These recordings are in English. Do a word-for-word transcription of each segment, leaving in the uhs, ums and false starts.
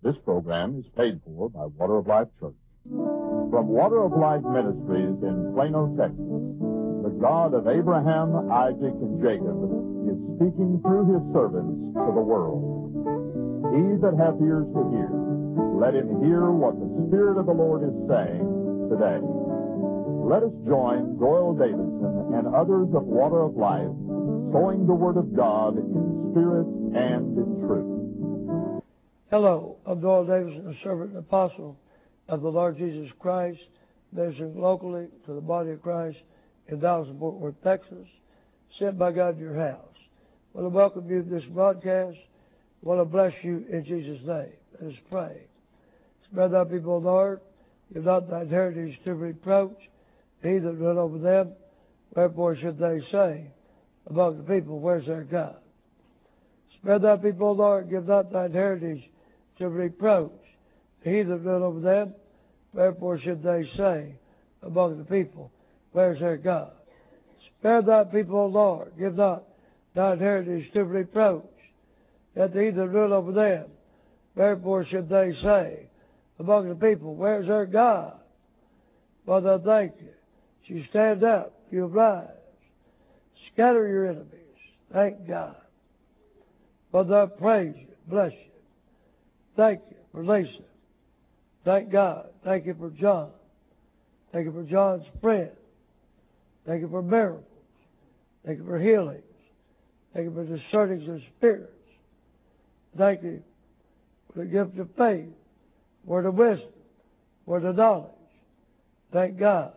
This program is paid for by Water of Life Church. From Water of Life Ministries in Plano, Texas, the God of Abraham, Isaac, and Jacob is speaking through his servants to the world. He that hath ears to hear, let him hear what the Spirit of the Lord is saying today. Let us join Doyle Davidson and others of Water of Life, sowing the Word of God in spirit and in truth. Hello, I'm Doyle Davidson, a servant and apostle of the Lord Jesus Christ, ministering locally to the body of Christ in Dallas and Fort Worth, Texas, sent by God to your house. I want to welcome you to this broadcast. I want to bless you in Jesus' name. Let us pray. Spread thy people, Lord. Give not thine heritage to reproach. He that run over them, wherefore should they say among the people, where's their God? Spread thy people, Lord. Give not thine heritage to reproach. He that run over them, wherefore should they say among the people, where's their God? Spare thy people, O Lord. Give not thine heritage to reproach. That he that rule over them, wherefore should they say among the people, where's their God? Father, I thank you. You stand up, you rise. Scatter your enemies. Thank God. Father, I praise you, bless you. Thank you for Lisa. Thank God. Thank you for John. Thank you for John's friend. Thank you for miracles. Thank you for healings. Thank you for discernings of spirits. Thank you for the gift of faith, word of wisdom, word of knowledge. Thank God.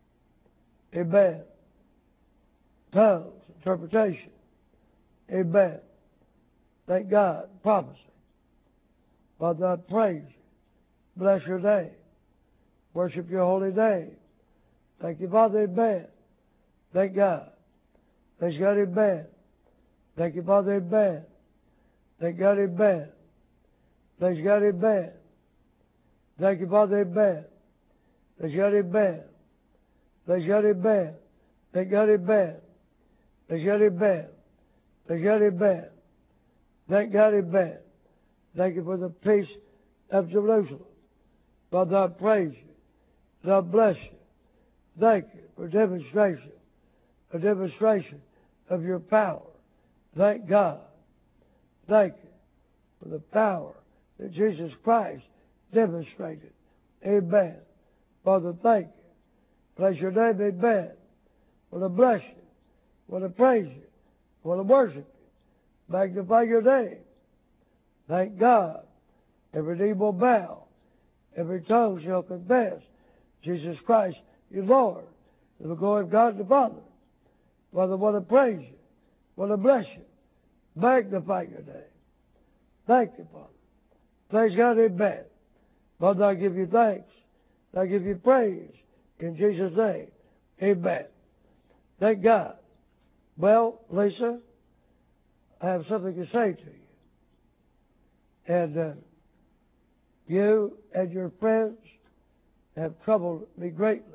Amen. Tongues, interpretation. Amen. Thank God. Prophecy. Father, I praise you. Bless your name. Worship your holy name. Thank you, Father. Amen. Thank God. Thank God. Amen. Thank you, Father. Amen. Thank God. Amen. Thank God. Amen. Thank you, Father. Amen. Thank God. Amen. Thank God. Amen. Thank God. Amen. Thank God. Amen. Thank God. Amen. Thank God. Amen. Thank you for the peace of Jerusalem. Father, I praise you. And I bless you. Thank you for demonstration, a demonstration of your power. Thank God. Thank you for the power that Jesus Christ demonstrated. Amen. Father, thank you. Bless your name. Amen. I want to bless you. I want to praise you. I want to worship you. Magnify your name. Thank God. Every knee will bow. Every tongue shall confess Jesus Christ is Lord. To the glory of God the Father. Father, I want to praise you. I want to bless you. Magnify your name. Thank you, Father. Praise God. Amen. Father, I give you thanks. I give you praise. In Jesus' name. Amen. Thank God. Well, Lisa, I have something to say to you. And uh, you and your friends have troubled me greatly.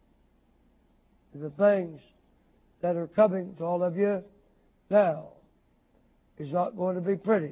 The things that are coming to all of you now is not going to be pretty.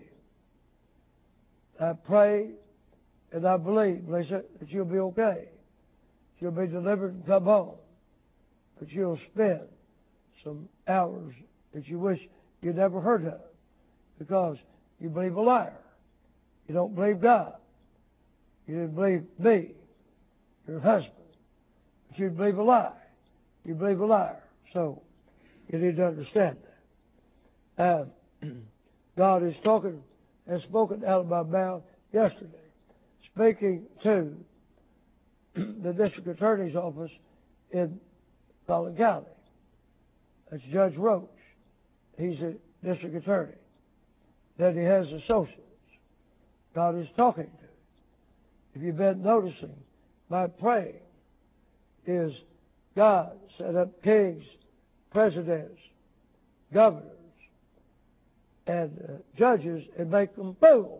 I pray and I believe, Lisa, that you'll be okay. You'll be delivered and come home. But you'll spend some hours that you wish you never heard of because you believe a liar. You don't believe God. You didn't believe me, your husband. But you believe a lie. You believe a liar. So you need to understand that. Uh, God is talking and spoken out of my mouth yesterday, speaking to the district attorney's office in Collin County. That's Judge Roach. He's a district attorney. Then he has associates. God is talking to. If you've been noticing, my praying is God set up kings, presidents, governors, and uh, judges and make them fools.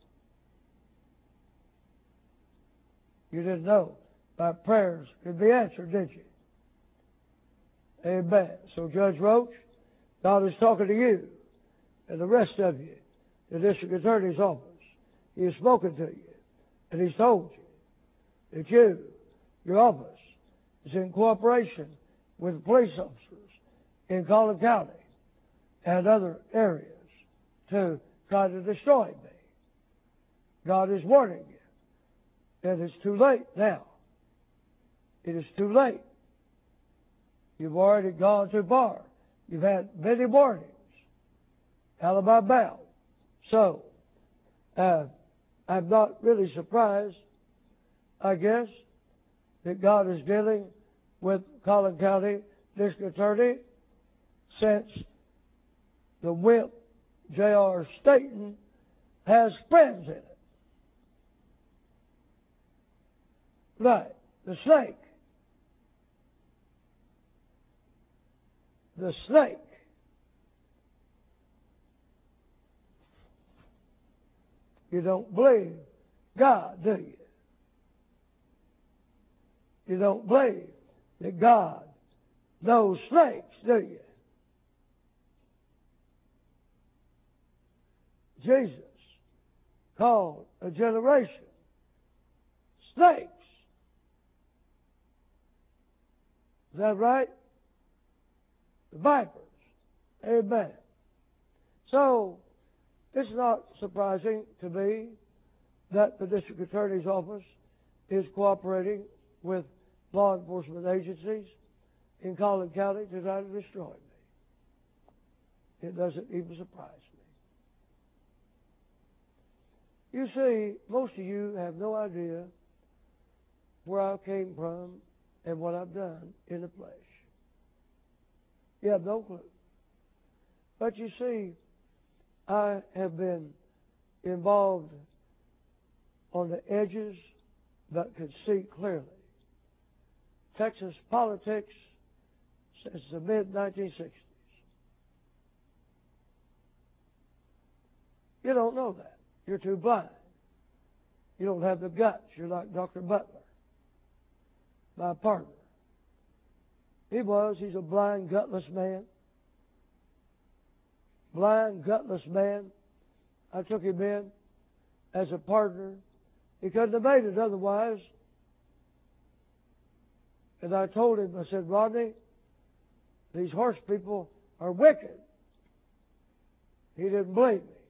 You didn't know my prayers could be answered, did you? Amen. So Judge Roach, God is talking to you and the rest of you, the district attorney's office. He has spoken to you. And he's told you that you, your office, is in cooperation with police officers in Collin County and other areas to try to destroy me. God is warning you. And it's too late now. It is too late. You've already gone too far. You've had many warnings. Alibi bound. So, uh, I'm not really surprised, I guess, that God is dealing with Collin County District Attorney since the wimp J R Staten has friends in it. Right. The snake. The snake. You don't believe God, do you? You don't believe that God knows snakes, do you? Jesus called a generation snakes. Is that right? The vipers. Amen. So, it's not surprising to me that the district attorney's office is cooperating with law enforcement agencies in Collin County to try to destroy me. It doesn't even surprise me. You see, most of you have no idea where I came from and what I've done in the flesh. You have no clue. But you see, I have been involved on the edges but could see clearly. Texas politics since the mid nineteen sixties. You don't know that. You're too blind. You don't have the guts. You're like Doctor Butler, my partner. He was. He's a blind, gutless man. Blind, gutless man. I took him in as a partner. He couldn't have made it otherwise. And I told him, I said, Rodney, these horse people are wicked. He didn't believe me.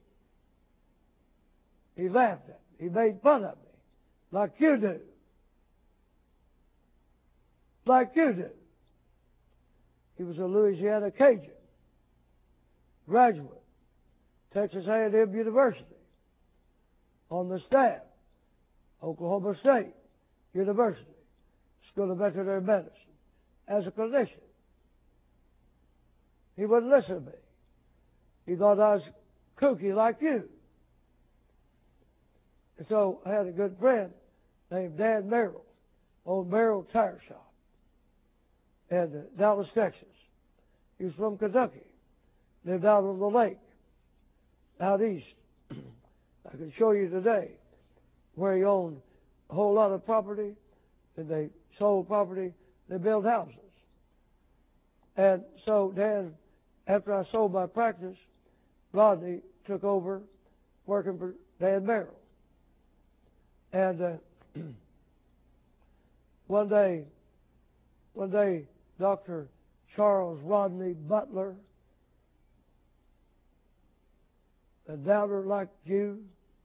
He laughed at me. He made fun of me. Like you do. Like you do. He was a Louisiana Cajun. Graduate. Texas A and M University. On the staff. Oklahoma State University. School of Veterinary Medicine. As a clinician. He wouldn't listen to me. He thought I was kooky like you. And so I had a good friend named Dan Merrill, owned Merrill Tire Shop in uh, Dallas, Texas. He was from Kentucky, lived out on the lake, out east. I can show you today where he owned a whole lot of property, and they sold property, they built houses. And so Dan, after I sold my practice, Rodney took over working for Dan Merrill. And uh, one day, one day, Doctor Charles Rodney Butler, a doubter like you,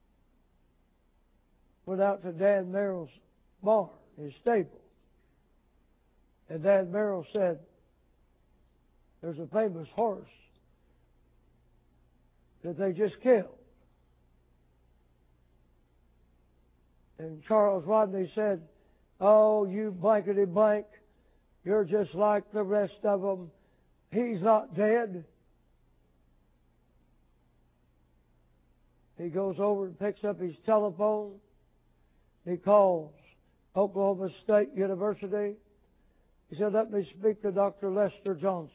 went out to Dan Merrill's barn, his stable. And Dan Merrill said, there's a famous horse that they just killed. And Charles Rodney said, oh, you blankety blank, you're just like the rest of them. He's not dead. He goes over and picks up his telephone. He calls Oklahoma State University. He said, let me speak to Doctor Lester Johnson.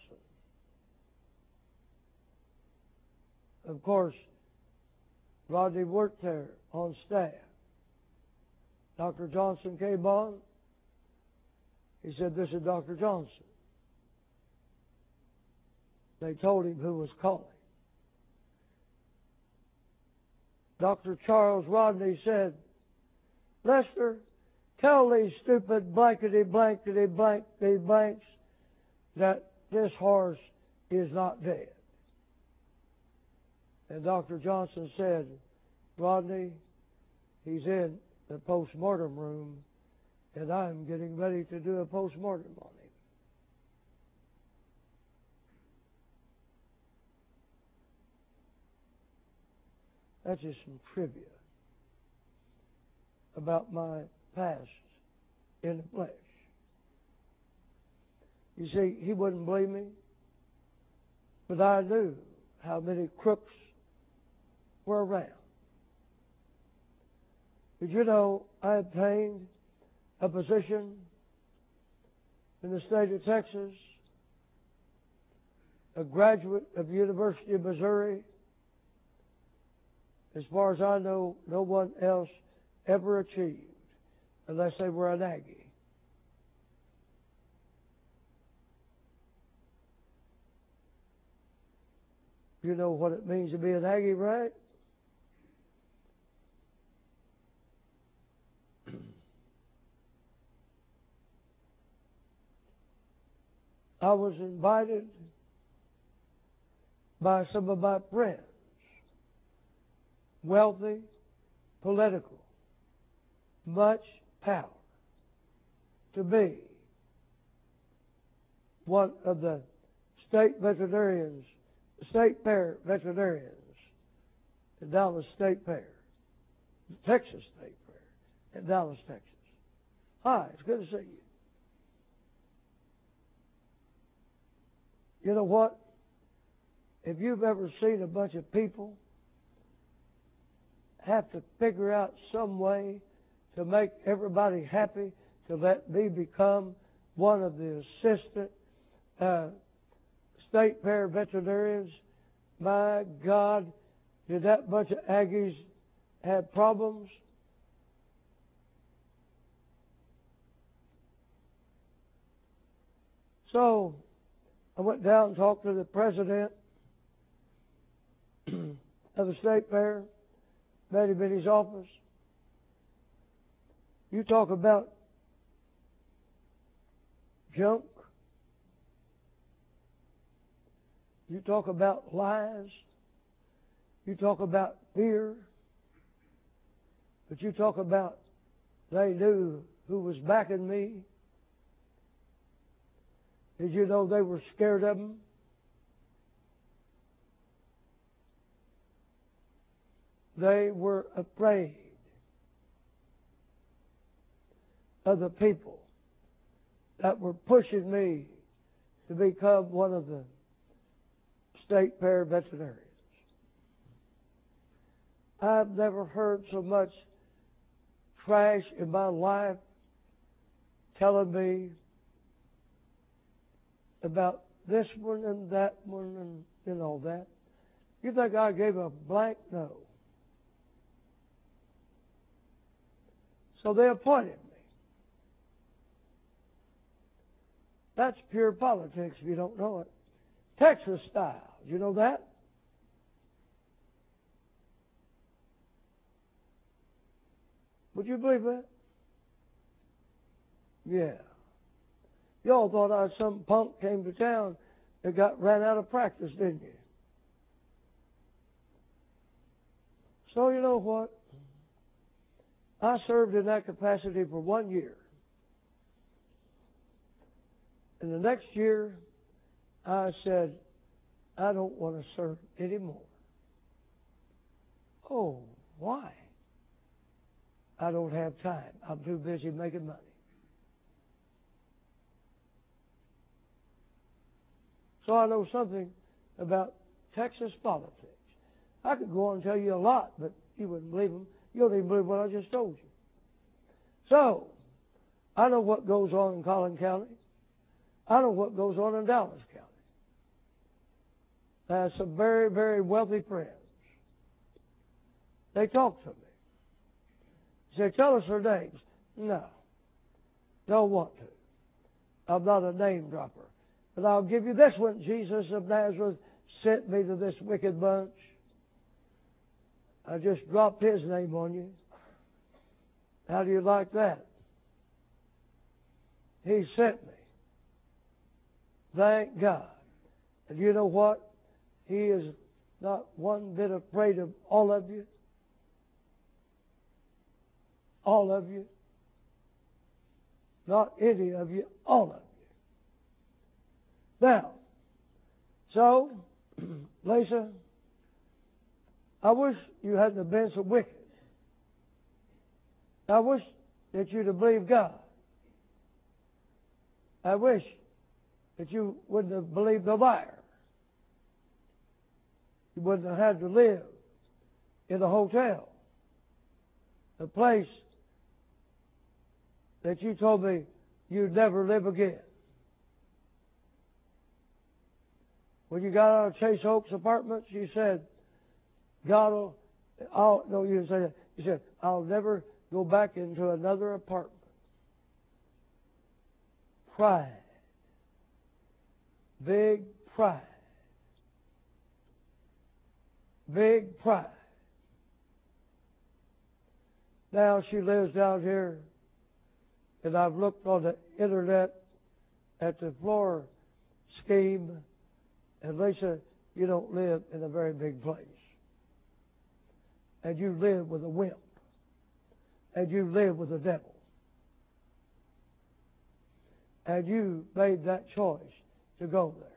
Of course, Rodney worked there on staff. Doctor Johnson came on. He said, this is Doctor Johnson. They told him who was calling. Doctor Charles Rodney said, Lester, tell these stupid blankety blankety blankety blanks that this horse is not dead. And Doctor Johnson said, Rodney, he's in the post-mortem room, and I'm getting ready to do a post-mortem on him. That's just some trivia about my past in the flesh. You see, he wouldn't believe me, but I knew how many crooks were around. Did you know I obtained a position in the state of Texas, a graduate of the University of Missouri? As far as I know, no one else ever achieved, unless they were an Aggie. You know what it means to be an Aggie, right? I was invited by some of my friends, wealthy, political, much power, to be one of the state veterinarians, state fair veterinarians, the Dallas State Fair, the Texas State Fair in Dallas, Texas. Hi, it's good to see you. You know what? If you've ever seen a bunch of people have to figure out some way to make everybody happy, to let me become one of the assistant uh, state fair veterinarians, my God, did that bunch of Aggies have problems? So I went down and talked to the president of the state fair, met him in his office. You talk about junk. You talk about lies. You talk about fear. But you talk about they knew who was backing me. Did you know they were scared of them? They were afraid of the people that were pushing me to become one of the state fair veterinarians. I've never heard so much trash in my life telling me about this one and that one and, and all that. You think I gave a blank? No. So they appointed me. That's pure politics if you don't know it. Texas style. Do you know that? Would you believe that? Yeah. Y'all thought I was some punk came to town that got ran out of practice, didn't you? So you know what? I served in that capacity for one year. And the next year, I said, I don't want to serve anymore. Oh, why? I don't have time. I'm too busy making money. So I know something about Texas politics. I could go on and tell you a lot, but you wouldn't believe them. You don't even believe what I just told you. So, I know what goes on in Collin County. I know what goes on in Dallas County. I have some very, very wealthy friends. They talk to me. They say, tell us their names. No, don't want to. I'm not a name dropper. But I'll give you this one. Jesus of Nazareth sent me to this wicked bunch. I just dropped his name on you. How do you like that? He sent me. Thank God. And you know what? He is not one bit afraid of all of you. All of you. Not any of you, all of you. Now, so, Lisa, I wish you hadn't have been so wicked. I wish that you'd have believed God. I wish that you wouldn't have believed the liar. You wouldn't have had to live in a hotel, a place that you told me you'd never live again. When you got out of Chase Oaks Apartments, you said, God will, I'll, no, you didn't say that. You said, I'll never go back into another apartment. Pride. Big pride. Big pride. Now she lives down here, and I've looked on the internet at the floor scheme, and Lisa, you don't live in a very big place. And you live with a wimp. And you live with the devil. And you made that choice to go there.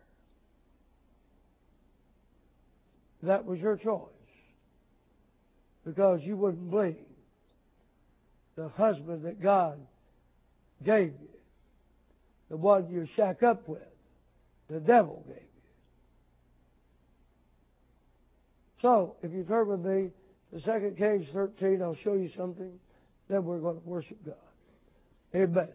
That was your choice. Because you wouldn't believe the husband that God gave you, the one you shack up with, the devil gave you. So, if you turn with me to Second Kings thirteen, I'll show you something. Then we're going to worship God. Amen.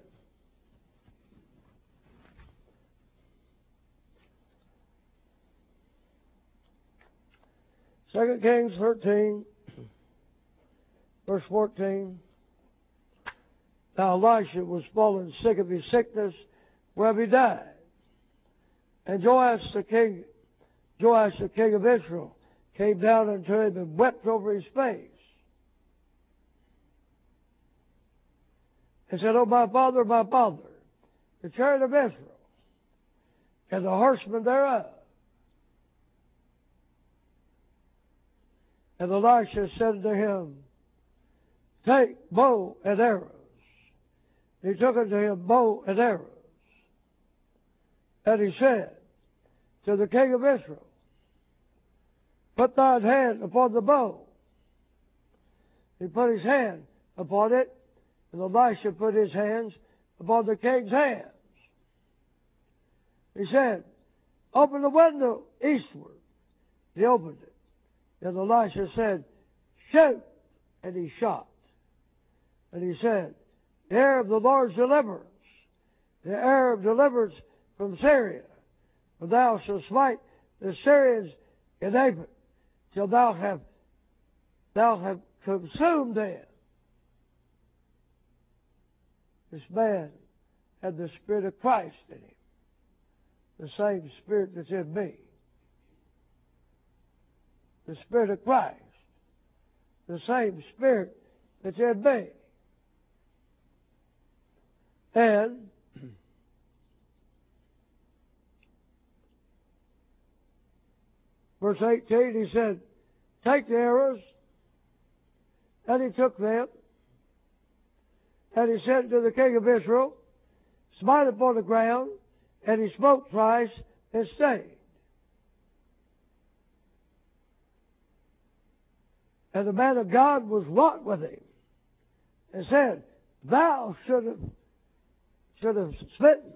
Second Kings thirteen, verse fourteen. Now Elisha was fallen sick of his sickness, whereof he died. And Joash the king, Joash the king of Israel, came down unto him and wept over his face. And said, O my father, my father, the chariot of Israel, and the horsemen thereof. And Elisha said unto him, Take bow and arrows. And he took unto him bow and arrows. And he said to the king of Israel, Put thine hand upon the bow. He put his hand upon it, and Elisha put his hands upon the king's hands. He said, Open the window eastward. He opened it. And Elisha said, Shoot! And he shot. And he said, The air of the Lord's deliverance, the air of deliverance from Syria, for thou shalt smite the Syrians in April, till thou have thou have consumed them. This man had the Spirit of Christ in him, the same Spirit that's in me. The Spirit of Christ, the same Spirit that's in me. And verse eighteen, he said, Take the arrows. And he took them. And he said to the king of Israel, Smite upon the ground. And he smote thrice and stayed. And the man of God was wroth with him, and said, Thou should have, should have smitten.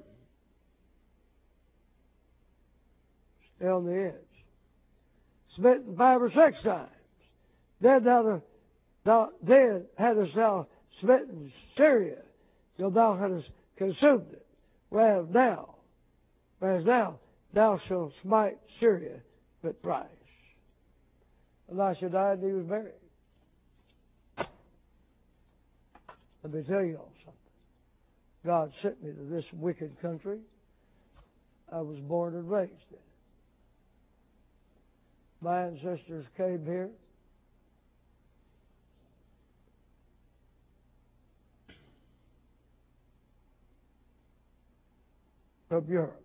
Stay on the edge. Smitten five or six times. Then thou, thou then hadst thou smitten Syria, till thou hadst consumed it. Whereas now, whereas now, thou shalt smite Syria with thrice. Elisha died and he was buried. Let me tell you all something. God sent me to this wicked country. I was born and raised in it. My ancestors came here. from Europe.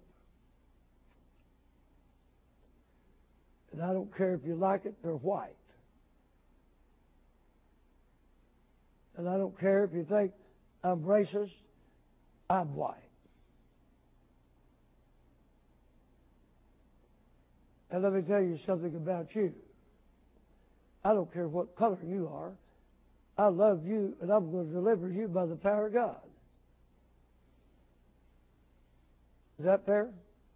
And I don't care if you like it, they're white. And I don't care if you think I'm racist, I'm white. And let me tell you something about you. I don't care what color you are. I love you, and I'm going to deliver you by the power of God. Is that fair?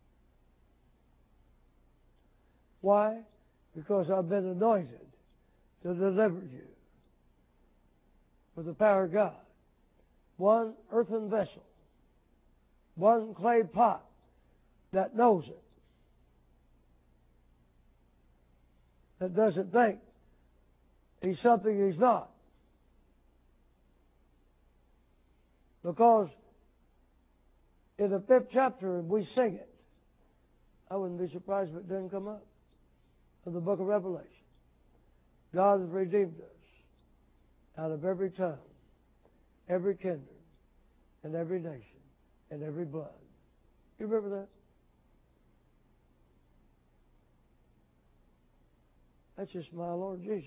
Why? Because I've been anointed to deliver you with the power of God. One earthen vessel, one clay pot that knows it, that doesn't think he's something he's not. Because in the fifth chapter, we sing it. I wouldn't be surprised if it didn't come up. In the book of Revelation, God has redeemed us out of every tongue, every kindred, and every nation, and every blood. You remember that? That's just my Lord Jesus.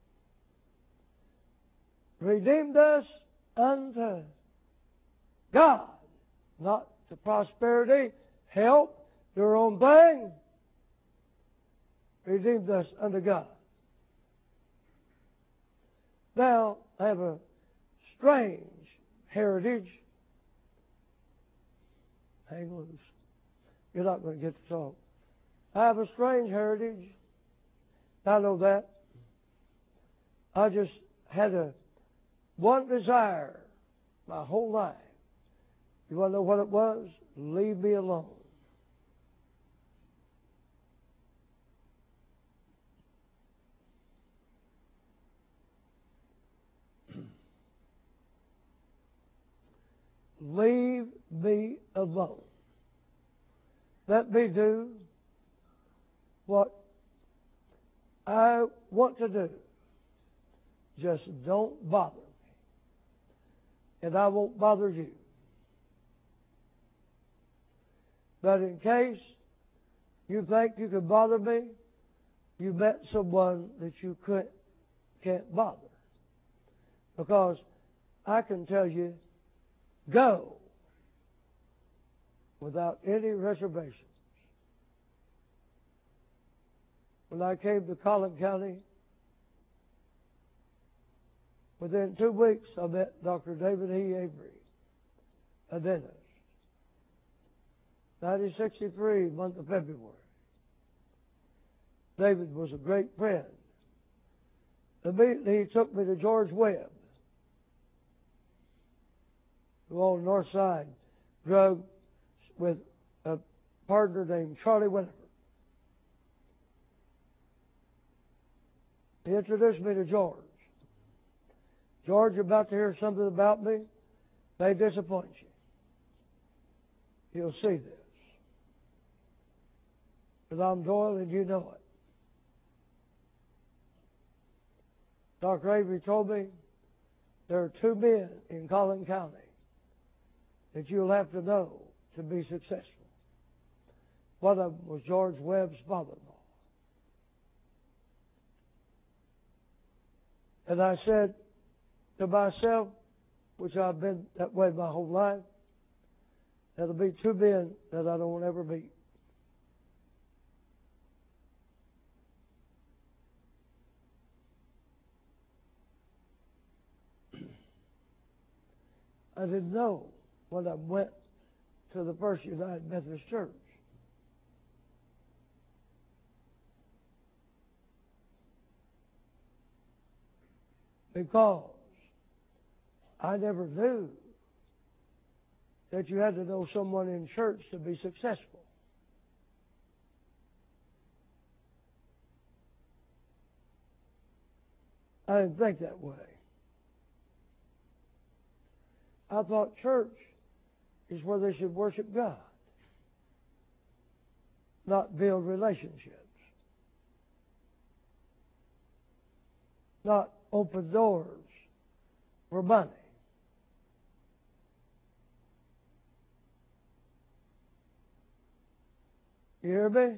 Redeemed us unto God, not to prosperity, help, their own thing. Redeemed us unto God. Now, I have a strange heritage. Hang loose. You're not going to get to talk. I have a strange heritage. I know that. I just had a one desire my whole life. You want to know what it was? Leave me alone. Leave me alone. Let me do what I want to do. Just don't bother me. And I won't bother you. But in case you think you can bother me, you met someone that you could, can't bother. Because I can tell you, go without any reservations. When I came to Collin County, within two weeks I met Doctor David E. Avery, a dentist. nineteen sixty-three, month of February. David was a great friend. Immediately he took me to George Webb, who on the north side drug with a partner named Charlie Winifred. He introduced me to George. George, you're about to hear something about me. May disappoint you. You'll see this. Because I'm Doyle and you know it. Doctor Avery told me there are two men in Collin County that you'll have to know to be successful. One of them was George Webb's father-in-law. And I said to myself, which I've been that way my whole life, there'll be two men that I don't ever meet. I didn't know when I went to the First United Methodist Church. Because I never knew that you had to know someone in church to be successful. I didn't think that way. I thought church is where they should worship God, not build relationships, not open doors for money. You hear me?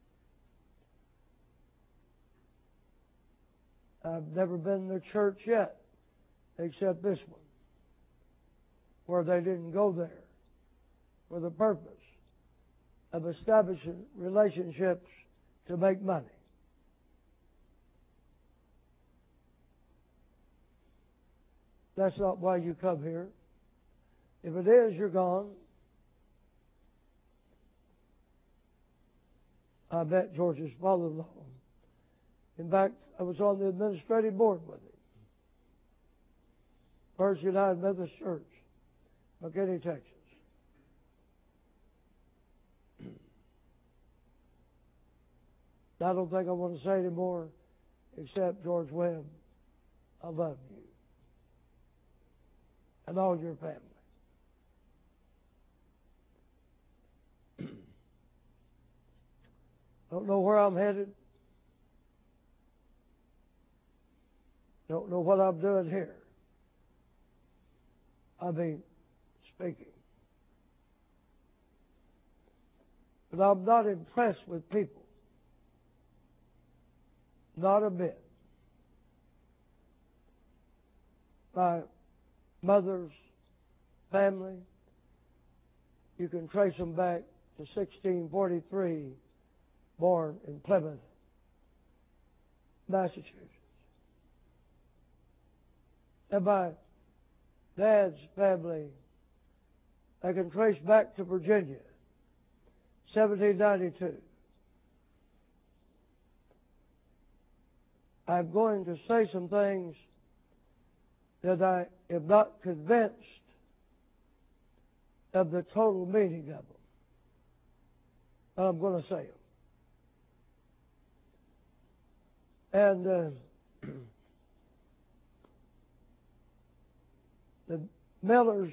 I've never been to church yet, except this one, where they didn't go there for the purpose of establishing relationships to make money. That's not why you come here. If it is, you're gone. I met George's father-in-law. In fact, I was on the administrative board with him. First United Methodist Church, McKinney, Texas. I don't think I want to say any more except, George Webb, I love you and all your family. Don't know where I'm headed. Don't know what I'm doing here. I mean, speaking. But I'm not impressed with people. Not a bit. My mother's family, you can trace them back to sixteen forty-three, born in Plymouth, Massachusetts. And my dad's family, I can trace back to Virginia, seventeen ninety-two. I'm going to say some things that I am not convinced of the total meaning of them. But I'm going to say them. And uh, the Millers,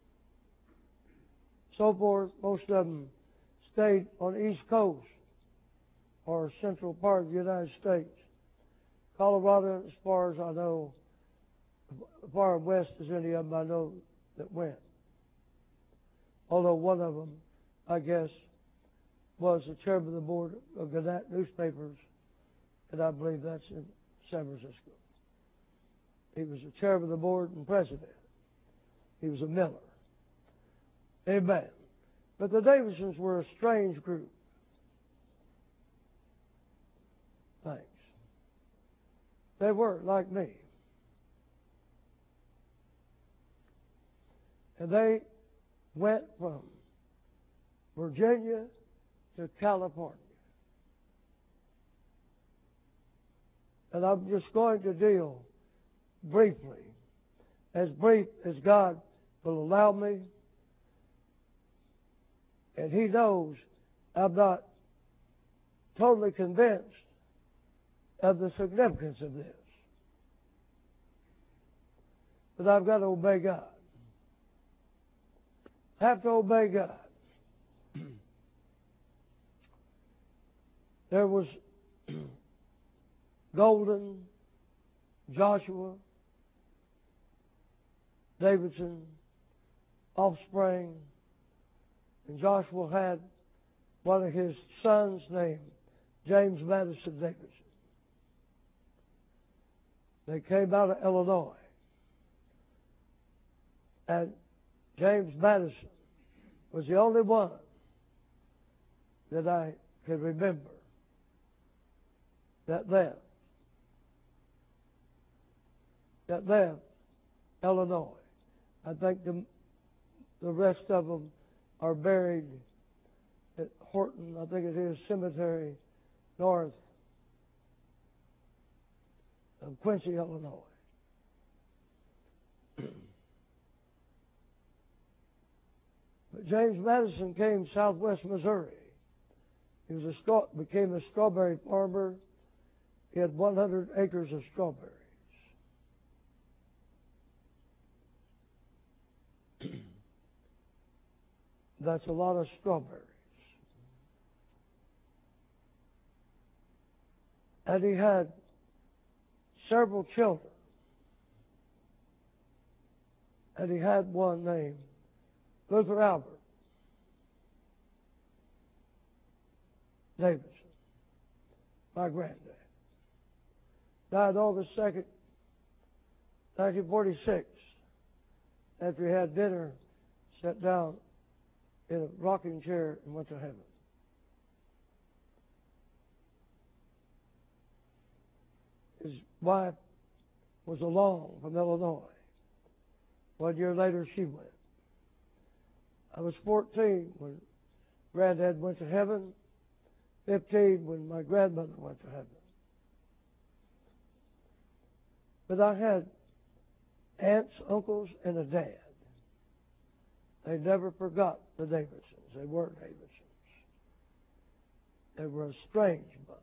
so forth, most of them stayed on the East Coast or central part of the United States. Colorado, as far as I know, as far west as any of them I know that went. Although one of them, I guess, was the chairman of the board of Gannett Newspapers, and I believe that's in San Francisco. He was the chairman of the board and president. He was a Miller. Amen. But the Davidsons were a strange group. Thanks. They were like me. And they went from Virginia to California. And I'm just going to deal briefly, as brief as God will allow me. And He knows I'm not totally convinced of the significance of this. But I've got to obey God. I have to obey God. There was Golden, Joshua, Davidson, offspring, and Joshua had one of his sons named James Madison Davidson. They came out of Illinois. And James Madison was the only one that I can remember that left. That left Illinois. I think the, the rest of them are buried at Horton, I think it is, Cemetery, north of Quincy, Illinois. But James Madison came southwest Missouri. He was a straw, became a strawberry farmer. He had one hundred acres of strawberries. That's a lot of strawberries. And he had several children. And he had one named Luther Albert. Davidson, my granddad. Died August second, nineteen forty-six. After he had dinner, sat down in a rocking chair and went to heaven. His wife was along from Illinois. One year later, she went. I was fourteen when Granddad went to heaven, fifteen when my grandmother went to heaven. But I had aunts, uncles, and a dad. They never forgot the Davidsons. They were Davidsons. They were a strange bunch.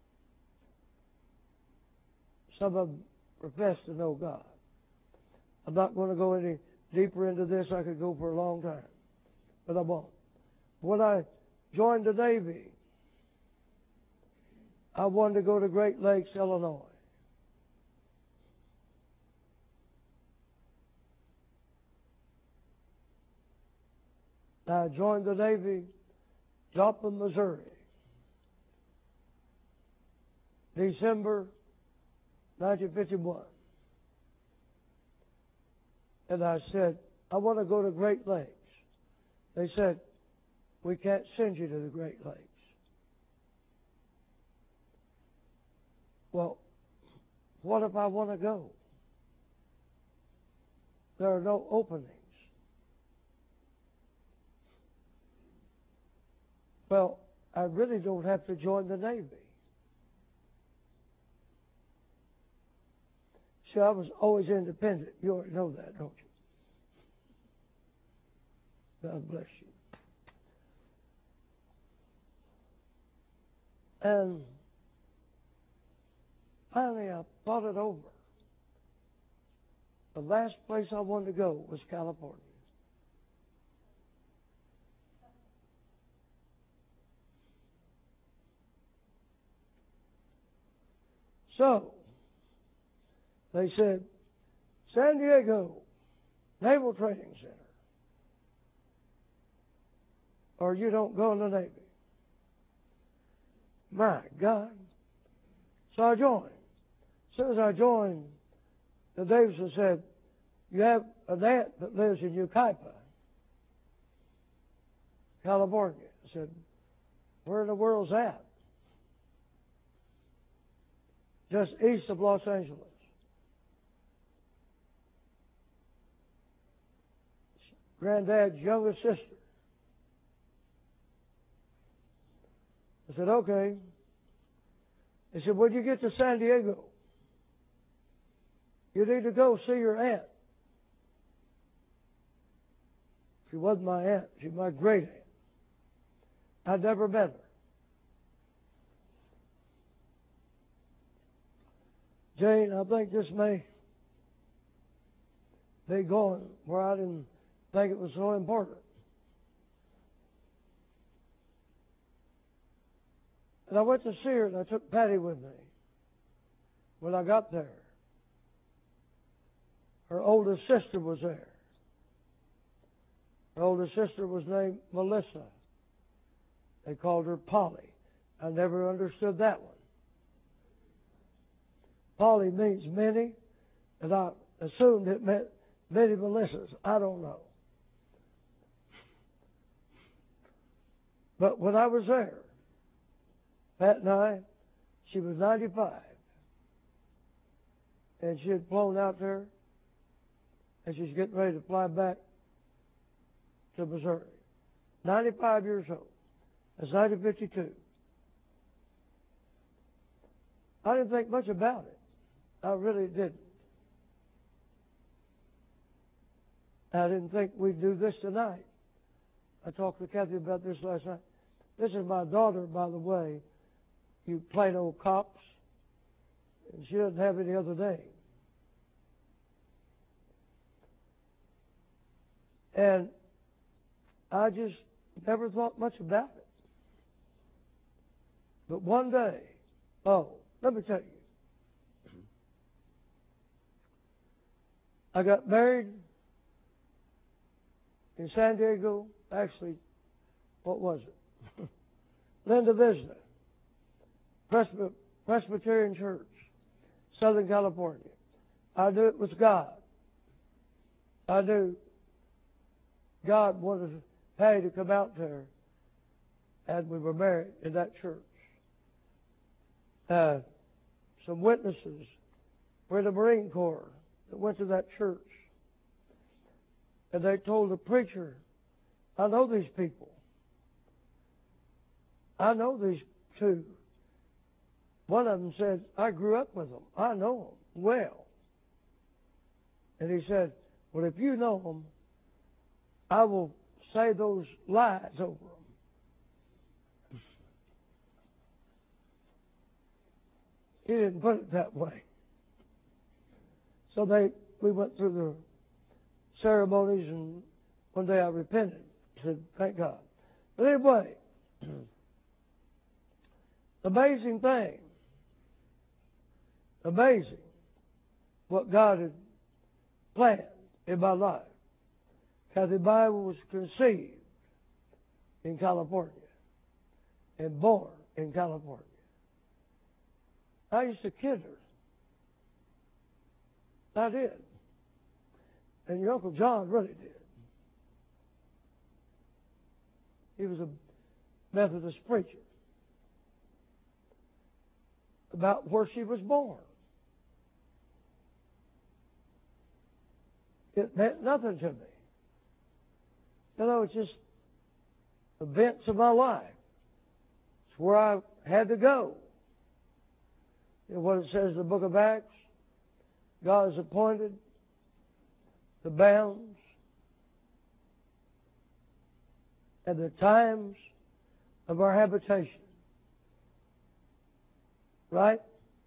Some of them professed to know God. I'm not going to go any deeper into this. I could go for a long time, but I won't. When I joined the Navy, I wanted to go to Great Lakes, Illinois. I joined the Navy, Joplin, Missouri, December nineteen fifty-one. And I said, I want to go to Great Lakes. They said, we can't send you to the Great Lakes. Well, what if I want to go? There are no openings. Well, I really don't have to join the Navy. See, I was always independent. You already know that, don't you? God bless you. And finally, I thought it over. The last place I wanted to go was California. So, they said, San Diego Naval Training Center, or you don't go in the Navy. My God. So I joined. As soon as I joined, the Davidson said, you have an aunt that lives in Yucaipa, California. I said, where in the world's that? Just east of Los Angeles. Granddad's youngest sister. I said, okay. He said, when you get to San Diego, you need to go see your aunt. She wasn't my aunt. She was my great aunt. I'd never met her. Jane, I think this may be going where I didn't think it was so important. And I went to see her, and I took Patty with me. When I got there, her oldest sister was there. Her oldest sister was named Melissa. They called her Polly. I never understood that one. Polly means many, and I assumed it meant many Melissas. I don't know. But when I was there, Pat and I, she was ninety-five. And she had flown out there, and she's getting ready to fly back to Missouri. ninety-five years old. That's nineteen fifty-two. I didn't think much about it. I really didn't. I didn't think we'd do this tonight. I talked to Kathy about this last night. This is my daughter, by the way, you plain old cops. And she doesn't have any other name. And I just never thought much about it. But one day, oh, let me tell you. I got married in San Diego. Actually, what was it? Linda Visna. Presby- Presbyterian Church, Southern California. I knew it was God. I knew God wanted Patty to come out there, and we were married in that church. Uh, some witnesses were in the Marine Corps that went to that church. And they told the preacher, I know these people. I know these two. One of them said, I grew up with them. I know them well. And he said, well, if you know them, I will say those lies over them. He didn't put it that way. So they, we went through the ceremonies, and one day I repented. I said, thank God. But anyway, amazing thing. Amazing what God had planned in my life. Kathy Bible was conceived in California and born in California. I used to kid her. I did. And your Uncle John really did. He was a Methodist preacher. About where she was born. It meant nothing to me. You know, it's just events of my life. It's where I had to go. You know what it says in the book of Acts? God has appointed the bounds and the times of our habitation. Right?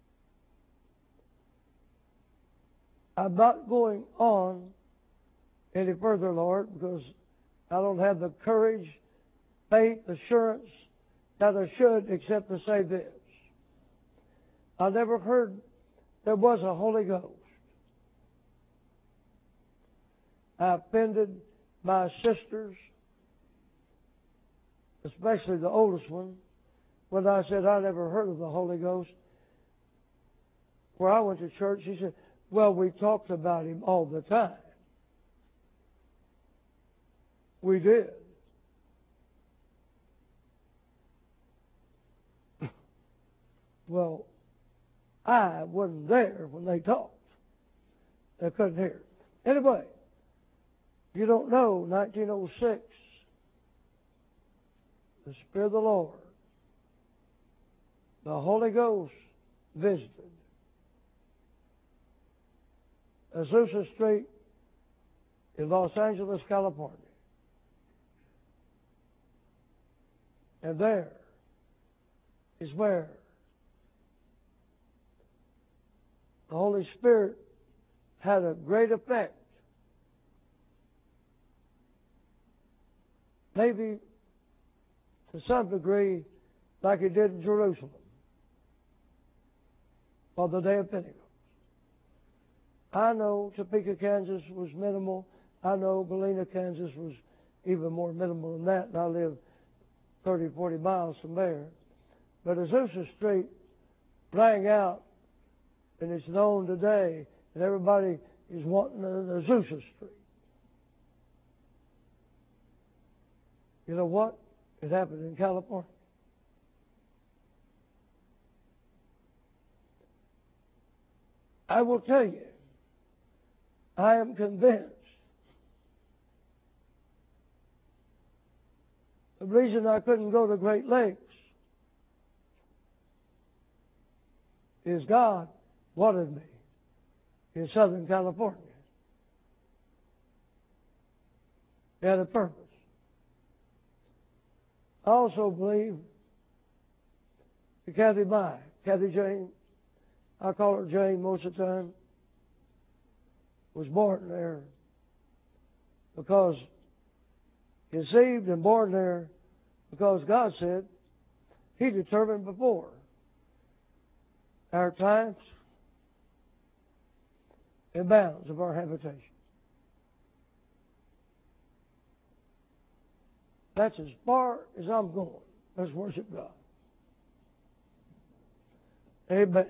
I'm not going on any further, Lord, because I don't have the courage, faith, assurance that I should except to say this. I never heard there was a Holy Ghost. I offended my sisters, especially the oldest one, when I said I never heard of the Holy Ghost. Where I went to church, she said, well, we talked about him all the time. We did. Well, I wasn't there when they talked. They couldn't hear. Anyway, you don't know, nineteen oh six, the Spirit of the Lord, the Holy Ghost visited Azusa Street in Los Angeles, California. And there is where the Holy Spirit had a great effect. Maybe to some degree like it did in Jerusalem on the day of Pentecost. I know Topeka, Kansas was minimal. I know Galena, Kansas was even more minimal than that, and I live thirty, forty miles from there. But Azusa Street rang out, and it's known today, and everybody is wanting an Azusa Street. You know what? It happened in California. I will tell you, I am convinced the reason I couldn't go to Great Lakes is God wanted me in Southern California. He had a purpose. I also believe that Kathy Mai, Kathy Jane, I call her Jane most of the time, was born there because conceived and born there because God said He determined before our times and bounds of our habitation. That's as far as I'm going. Let's worship God. Amen.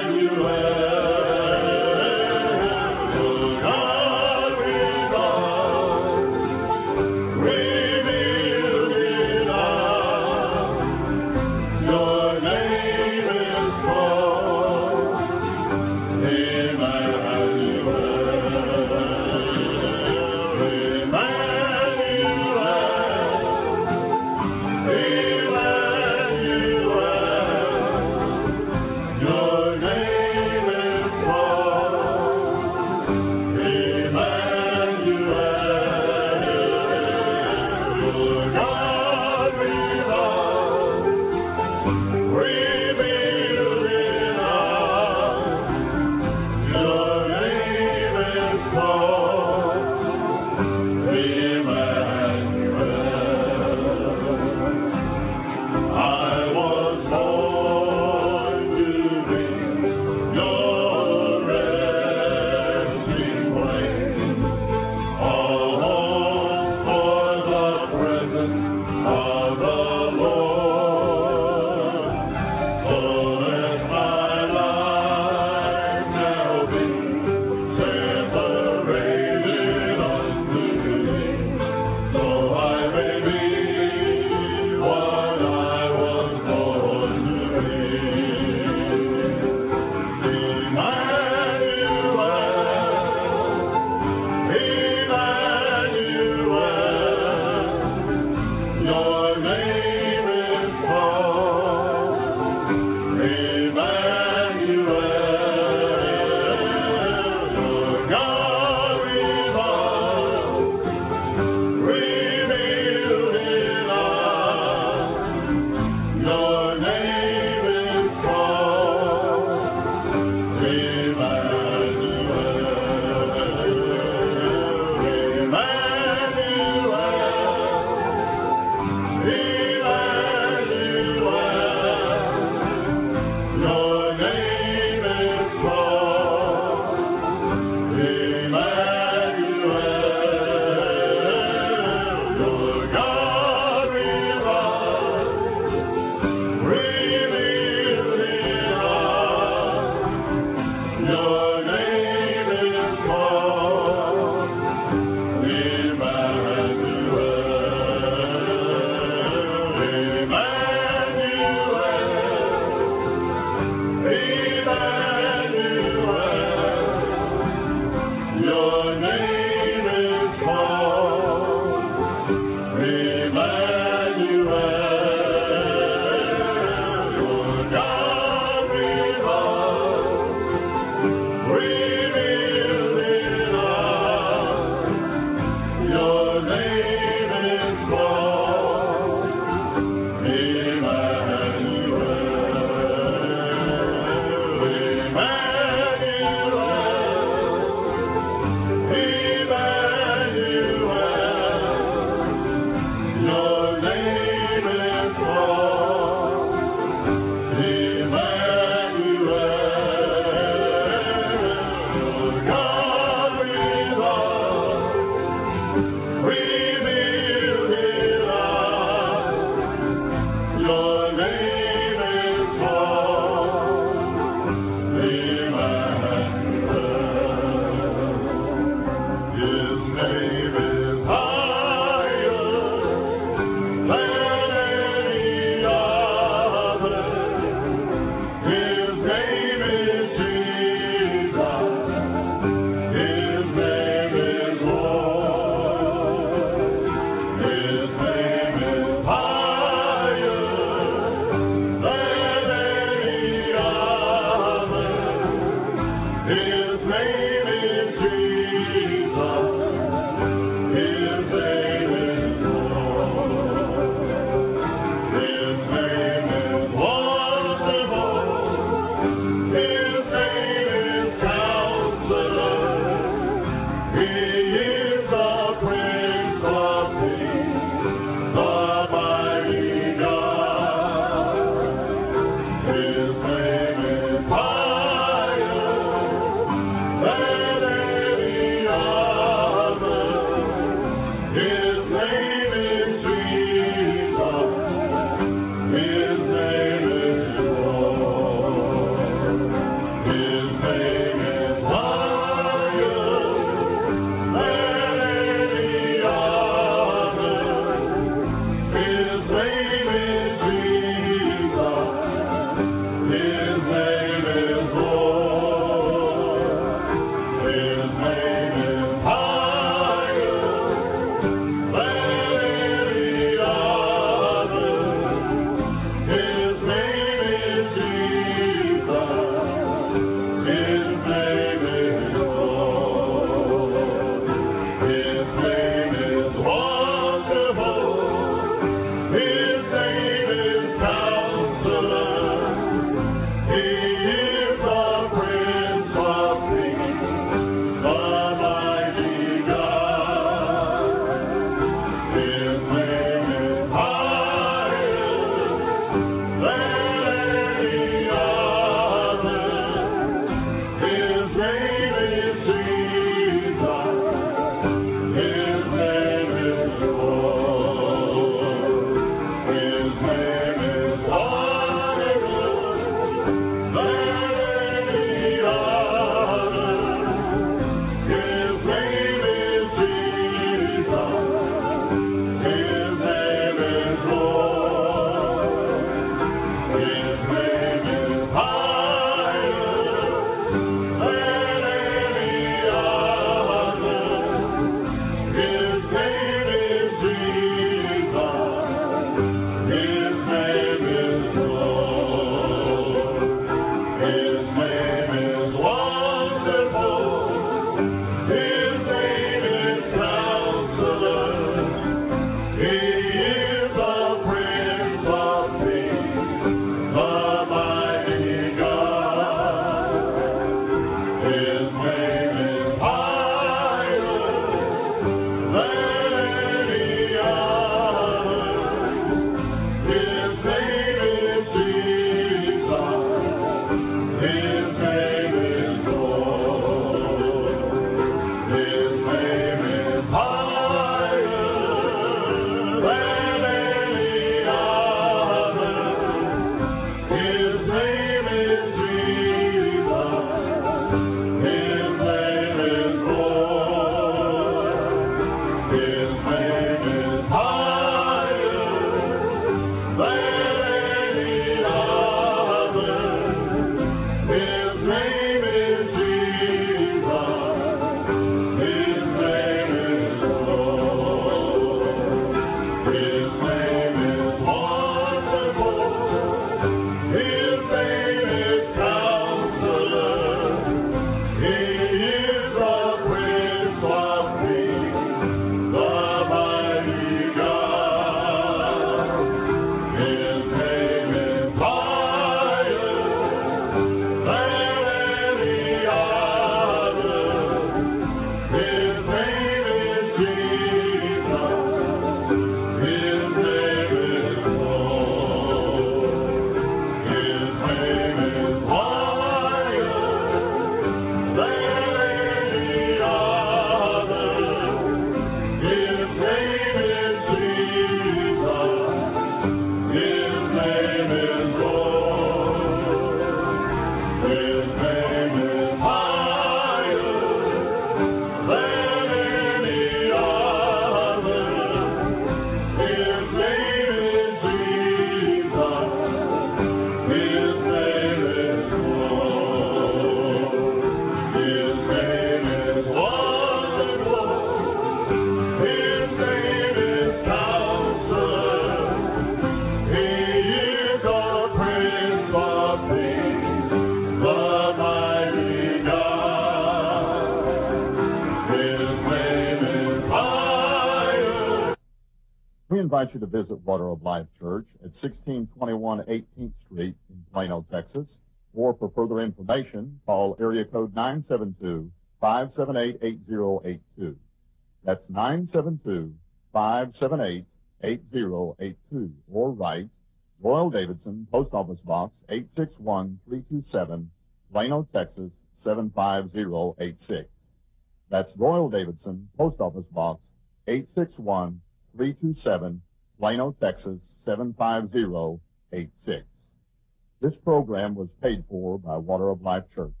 We invite you to visit Water of Life Church at sixteen twenty-one eighteenth Street in Plano, Texas, or for further information, call area code nine seven two, five seven eight, eight zero eight two. That's nine seven two, five seven eight, eight zero eight two, or write Royal Davidson, Post Office Box eight six one three two seven, Plano, Texas seven five zero eight six. That's Royal Davidson, Post Office Box eight six one three two seven, Plano, Texas seven five zero eight six. This program was paid for by Water of Life Church.